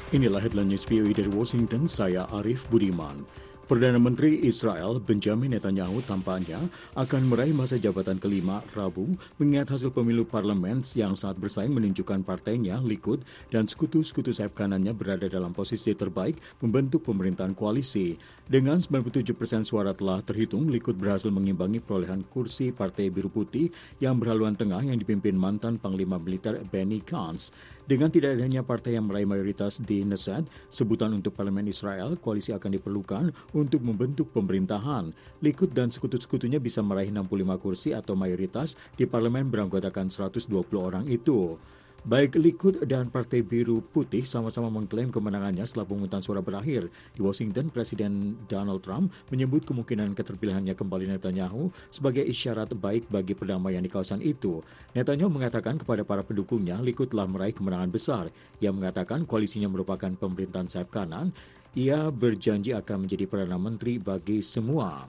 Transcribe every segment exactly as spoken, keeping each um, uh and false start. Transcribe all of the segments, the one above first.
Inilah headline news V O A dari Washington, saya Arif Budiman. Perdana Menteri Israel Benjamin Netanyahu tampaknya akan meraih masa jabatan kelima Rabu mengingat hasil pemilu parlemen yang saat bersaing menunjukkan partainya, Likud, dan sekutu-sekutu sayap kanannya berada dalam posisi terbaik membentuk pemerintahan koalisi. Dengan sembilan puluh tujuh persen suara telah terhitung, Likud berhasil mengimbangi perolehan kursi Partai Biru Putih yang berhaluan tengah yang dipimpin mantan Panglima Militer Benny Gantz. Dengan tidak adanya partai yang meraih mayoritas di Knesset, sebutan untuk parlemen Israel, koalisi akan diperlukan untuk membentuk pemerintahan. Likud dan sekutu-sekutunya bisa meraih enam puluh lima kursi atau mayoritas di parlemen beranggotakan seratus dua puluh orang itu. Baik Likud dan Partai Biru Putih sama-sama mengklaim kemenangannya setelah pemungutan suara berakhir. Di Washington, Presiden Donald Trump menyebut kemungkinan keterpilihannya kembali Netanyahu sebagai isyarat baik bagi perdamaian di kawasan itu. Netanyahu mengatakan kepada para pendukungnya, Likud telah meraih kemenangan besar. Ia mengatakan koalisinya merupakan pemerintahan sayap kanan. Ia berjanji akan menjadi Perdana Menteri bagi semua.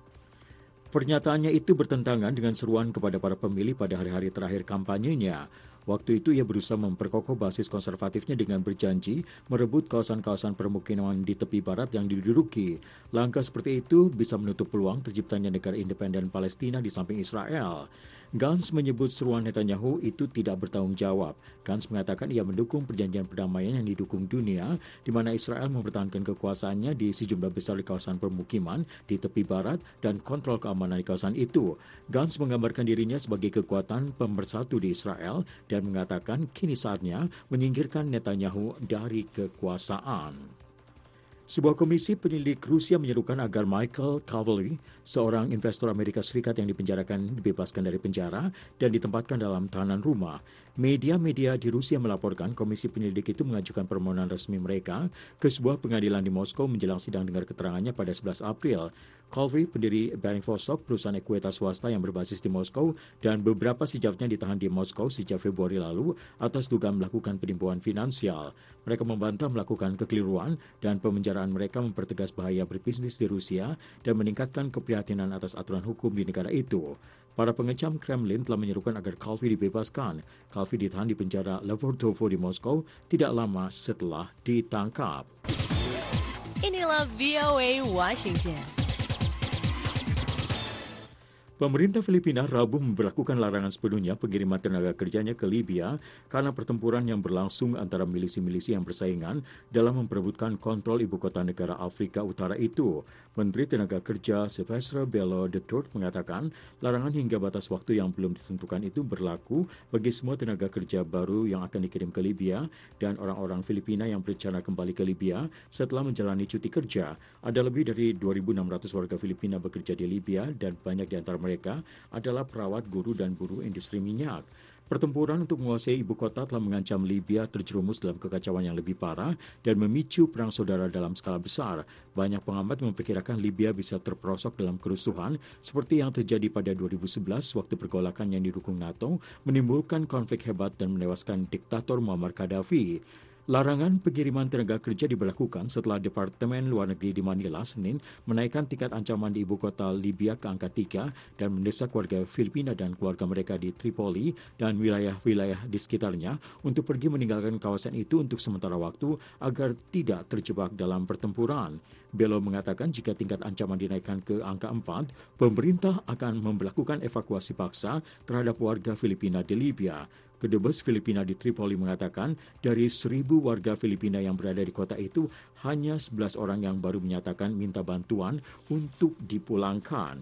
Pernyataannya itu bertentangan dengan seruan kepada para pemilih pada hari-hari terakhir kampanyenya. Waktu itu ia berusaha memperkokoh basis konservatifnya dengan berjanji merebut kawasan-kawasan permukiman di tepi barat yang diduduki. Langkah seperti itu bisa menutup peluang terciptanya negara independen Palestina di samping Israel. Gantz menyebut seruan Netanyahu itu tidak bertanggung jawab. Gantz mengatakan ia mendukung perjanjian perdamaian yang didukung dunia, di mana Israel mempertahankan kekuasaannya di sejumlah besar di kawasan permukiman di tepi barat dan kontrol keamanan di kawasan itu. Gantz menggambarkan dirinya sebagai kekuatan pemersatu di Israel dan mengatakan kini saatnya menyingkirkan Netanyahu dari kekuasaan. Sebuah komisi penyelidik Rusia menyerukan agar Michael Cavalli, seorang investor Amerika Serikat yang dipenjarakan, dibebaskan dari penjara dan ditempatkan dalam tahanan rumah. Media-media di Rusia melaporkan komisi penyelidik itu mengajukan permohonan resmi mereka ke sebuah pengadilan di Moskow menjelang sidang dengar keterangannya pada sebelas April. Cavalli, pendiri Beringfosok, perusahaan ekuitas swasta yang berbasis di Moskow, dan beberapa sejawatnya ditahan di Moskow sejak Februari lalu atas dugaan melakukan penipuan finansial. Mereka membantah melakukan kekeliruan dan pemenjaraan mereka mempertegas bahaya berbisnis di Rusia dan meningkatkan keprihatinan atas aturan hukum di negara itu. Para pengecam Kremlin telah menyerukan agar Cavalli dibebaskan. Cavalli ditahan di penjara Lefortovo di Moskow tidak lama setelah ditangkap. Inilah V O A Washington. Pemerintah Filipina Rabu memberlakukan larangan sepenuhnya pengiriman tenaga kerjanya ke Libya karena pertempuran yang berlangsung antara milisi-milisi yang bersaingan dalam memperebutkan kontrol ibu kota negara Afrika Utara itu. Menteri Tenaga Kerja Silvestre Bello de Tour mengatakan larangan hingga batas waktu yang belum ditentukan itu berlaku bagi semua tenaga kerja baru yang akan dikirim ke Libya dan orang-orang Filipina yang berencana kembali ke Libya setelah menjalani cuti kerja. Ada lebih dari dua ribu enam ratus warga Filipina bekerja di Libya dan banyak di antara mereka adalah perawat, guru, dan buruh industri minyak. Pertempuran untuk menguasai ibu kota telah mengancam Libya terjerumus dalam kekacauan yang lebih parah dan memicu perang saudara dalam skala besar. Banyak pengamat memperkirakan Libya bisa terperosok dalam kerusuhan seperti yang terjadi pada dua ribu sebelas waktu pergolakan yang didukung NATO menimbulkan konflik hebat dan menewaskan diktator Muammar Gaddafi. Larangan pengiriman tenaga kerja diberlakukan setelah Departemen Luar Negeri di Manila Senin menaikkan tingkat ancaman di ibu kota Libya ke angka tiga dan mendesak warga Filipina dan keluarga mereka di Tripoli dan wilayah-wilayah di sekitarnya untuk pergi meninggalkan kawasan itu untuk sementara waktu agar tidak terjebak dalam pertempuran. Bello mengatakan jika tingkat ancaman dinaikkan ke angka empat, pemerintah akan memberlakukan evakuasi paksa terhadap warga Filipina di Libya. Kedubes Filipina di Tripoli mengatakan dari seribu warga Filipina yang berada di kota itu, hanya sebelas orang yang baru menyatakan minta bantuan untuk dipulangkan.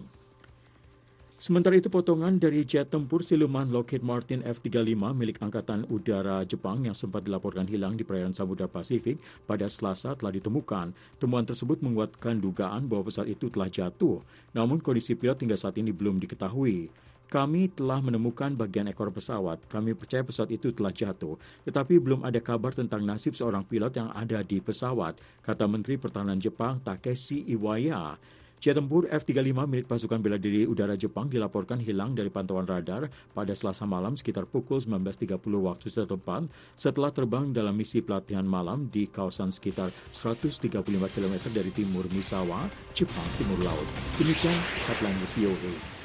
Sementara itu, potongan dari jet tempur siluman Lockheed Martin F tiga puluh lima milik Angkatan Udara Jepang yang sempat dilaporkan hilang di perairan Samudra Pasifik pada Selasa telah ditemukan. Temuan tersebut menguatkan dugaan bahwa pesawat itu telah jatuh, namun kondisi pilot hingga saat ini belum diketahui. Kami telah menemukan bagian ekor pesawat. Kami percaya pesawat itu telah jatuh. Tetapi belum ada kabar tentang nasib seorang pilot yang ada di pesawat, kata Menteri Pertahanan Jepang Takeshi Iwaya. Jet tempur F tiga puluh lima milik pasukan bela diri udara Jepang dilaporkan hilang dari pantauan radar pada Selasa malam sekitar pukul sembilan belas tiga puluh waktu setempat setelah terbang dalam misi pelatihan malam di kawasan sekitar seratus tiga puluh lima kilometer dari timur Misawa, Jepang Timur Laut. Demikian headline news V O A.